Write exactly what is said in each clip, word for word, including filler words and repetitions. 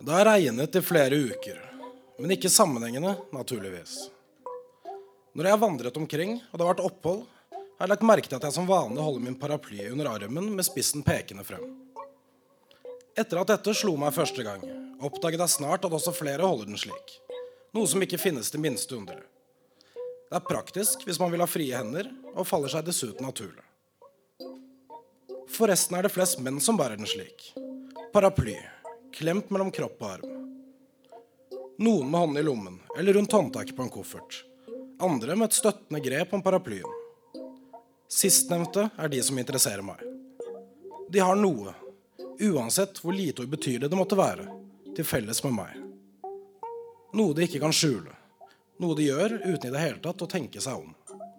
Det har regnet i flere uker, men ikke sammenhengende, naturligvis. Når jeg har vandret omkring, og det har vært opphold, har jeg lagt merke til at jeg som vanlig holder min paraply under armen med spissen pekende frem. Etter at dette slo meg første gang, oppdaget jeg snart at også flere holder den slik, noe som ikke finnes til minste under. Det er praktisk hvis man vil ha frie hender, og faller seg dessuten naturlig. Forresten er det flest menn som bærer den slik. Paraply, klemt mellom kropp og arm. Noen med hånden i lommen, eller rundt håndtaket på en koffert. Andre med et støttende grep om paraplyen. Sistnevnte er de som interesserer meg. De har noe, uansett hvor lite og ubetydelig det måtte være, til felles med meg. Noe de ikke kan skjule. Noe de gjør uten i det hele tatt å tenke seg om.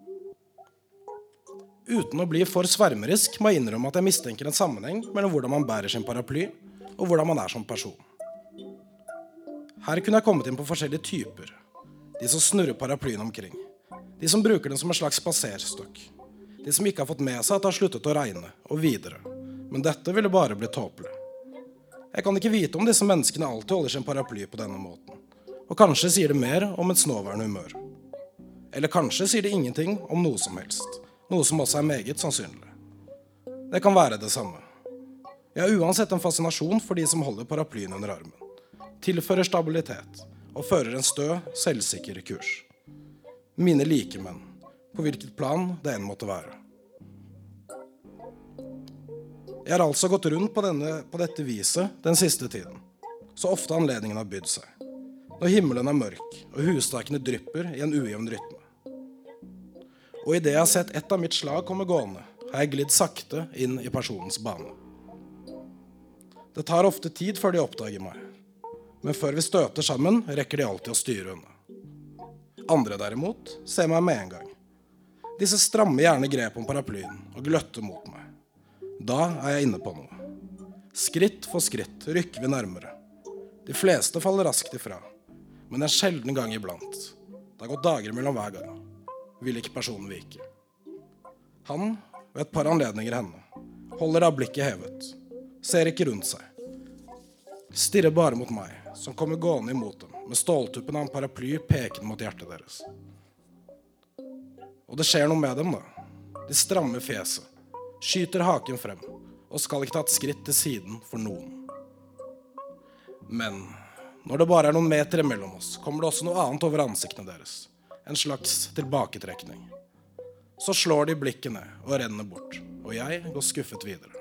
Uten å bli for svermerisk må jeg innrømme at jeg mistenker en sammenheng mellom hvordan man bærer sin paraply og hvordan man er som person. Her kunne jeg kommet inn på forskjellige typer. De som snurrer paraplyen omkring. De som bruker den som en slags spaserstokk. De som ikke har fått med seg at det har sluttet å regne, og videre. Men dette ville bare bli tåpelig. Jeg kan ikke vite om disse menneskene alltid holder sin paraply på denne måten. Og kanskje sier det mer om et nåværende humør. Eller kanskje sier det ingenting om noe som helst. Noe som også er meget sannsynlig. Det kan være det samme. Jeg har uansett en fascinasjon for de som holder paraplyen under armen. Tilfører stabilitet, og fører en stø, selvsikker kurs. Mine likemenn, på hvilket plan det enn måtte være. Jeg har altså gått rundt på, denne, på dette viset den siste tiden. Så ofte anledningen har bydd seg. Når himmelen er mørk, og hustakene drypper i en ujevn rytme. Og i det jeg har sett ett av mitt slag komme gående, har jeg glidd sakte inn i personens bane. Det tar ofte tid før de oppdager meg. Men før vi støter sammen, rekker de alltid å styre unna. Andre derimot ser meg med en gang. Disse strammer gjerne grep om paraplyen og gløtter mot meg. Da er jeg inne på noe. Skritt for skritt rykker vi nærmere. De fleste faller raskt ifra, men en sjelden gang iblant. Det har gått dager mellom hver gang. Vil ikke personen vike. Han, ved et par anledninger henne, holder av blikket hevet, ser ikke rundt seg. Stirrer bare mot meg, som kommer gående imot dem, med ståltuppen av en paraply pekende mot hjertet deres. Og det skjer noe med dem da. De strammer fjeset, skyter haken frem, og skal ikke ta et skritt til siden for noen. Men når det bare er noen meter mellom oss, kommer det også noe annet over ansiktene deres. En slags tilbaketrekning. Så slår de blikket ned og renner bort, og jeg går skuffet videre.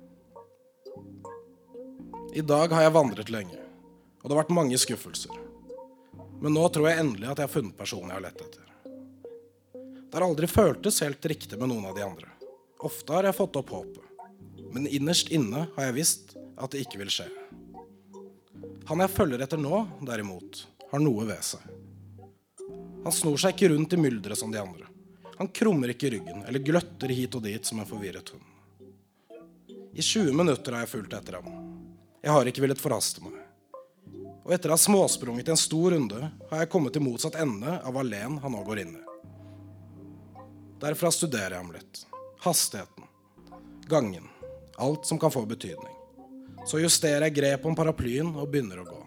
I dag har jeg vandret lenge, og det har vært mange skuffelser. Men nå tror jeg endelig at jeg har funnet personen jeg har lett etter. Det har aldri føltes helt riktig med noen av de andre. Ofte har jeg fått opp håpet, men innerst inne har jeg visst at det ikke vil skje. Han jeg følger etter nå, derimot, har noe ved seg. Han snor seg ikke rundt i myldret som de andre. Han krummer ikke ryggen, eller gløtter hit og dit som en forvirret hund. I tjue minutter har jeg fulgt etter ham. Jeg har ikke villet forhaste meg. Og etter å ha småsprunget i en stor runde, har jeg kommet til motsatt ende av alene han nå går inn i. Derfra studerer jeg ham litt. Hastigheten, gangen, alt som kan få betydning. Så justerer jeg grep om paraplyen og begynner å gå.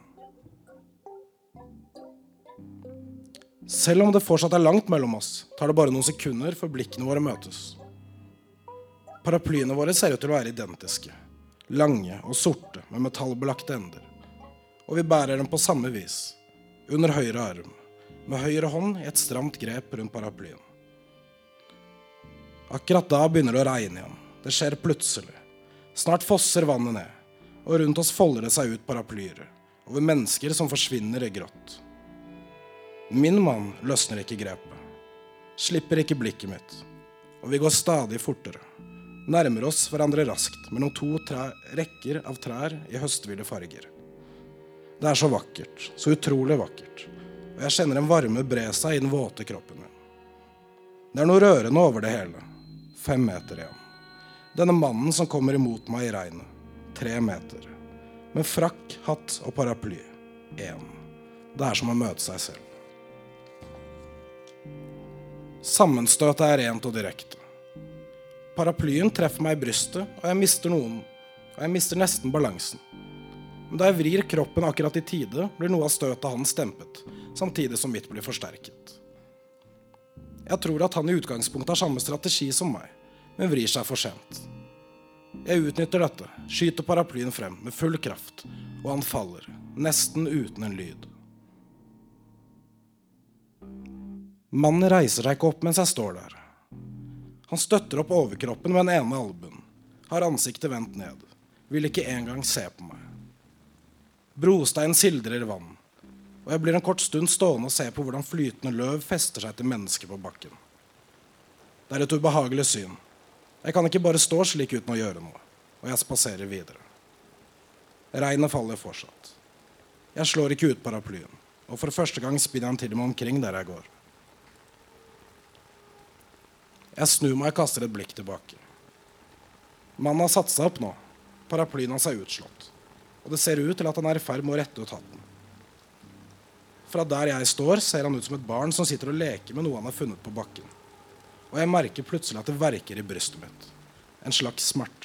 Selv om det fortsatt er langt mellom oss, tar det bare noen sekunder før blikkene våre møtes. Paraplyene våre ser ut til å være identiske. Lange og sorte med metallbelagte ender. Og vi bærer dem på samme vis, under høyre arm, med høyre hånd i et stramt grep rundt paraplyen. Akkurat da begynner det å regne igjen. Det skjer plutselig. Snart fosser vannet ned, og rundt oss folder det seg ut paraplyer, over mennesker som forsvinner i grått. Min mann løsner ikke grepet, slipper ikke blikket mitt, og vi går stadig fortere, nærmer oss hverandre raskt mellom to trær, rekker av trær i høstville farger. Det er så vakkert, så utrolig vakkert, og jeg kjenner en varme bre seg i den våte kroppen min. Det er noe rørende over det hele, fem meter igjen. Denne mannen som kommer imot meg i regnet, tre meter, med frakk, hatt og paraply, en. Det er som å møte seg selv. Sammenstøtet er rent og direkte. Paraplyen treffer meg i brystet, og jeg mister noen, og jeg mister nesten balansen. Men da jeg vrir kroppen akkurat i tide, blir noe av støtet hans dempet, samtidig som mitt blir forsterket. Jeg tror at han i utgangspunktet har samme strategi som meg, men vrir seg for sent. Jeg utnytter dette, skyter paraplyen frem med full kraft, og han faller, nesten uten en lyd. Mannen reiser seg ikke opp mens jeg står der. Han støtter opp overkroppen med den ene albuen, har ansiktet vendt ned, vil ikke engang se på meg. Brostein sildrer vann, og jeg blir en kort stund stående og se på hvordan flytende løv fester seg til mennesker på bakken. Det er et ubehagelig syn. Jeg kan ikke bare stå slik uten å gjøre noe, og jeg spaserer videre. Regnet faller fortsatt. Jeg slår ikke ut paraplyen, og for første gang spinner han til meg omkring der jeg går. Jeg snur meg og kaster et blikk tilbake. Mannen har satt seg opp nå. Paraplyen hans er utslått, og det ser ut til at han er i ferd med å rette ut hatten. Fra der jeg står, ser han ut som et barn som sitter og leker med noe han har funnet på bakken. Og jeg merker plutselig at det verker i brystet mitt. En slags smerte.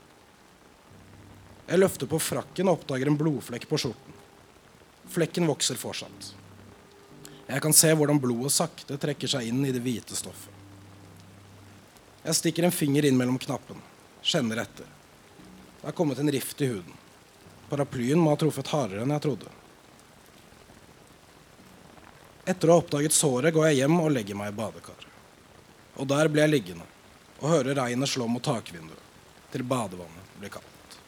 Jeg løfter på frakken og oppdager en blodflekk på skjorten. Flekken vokser fortsatt. Jeg kan se hvordan blodet sakte trekker seg inn i det hvite stoffet. Jeg stikker en finger inn mellom knappen, kjenner etter. Det har kommet en rift i huden. Paraplyen må ha truffet hardere enn jeg trodde. Etter å ha oppdaget såret går jeg hjem og legger meg i badekaret. Og der blir jeg liggende og hører regnet slå mot takvinduet til badevannet blir kaldt.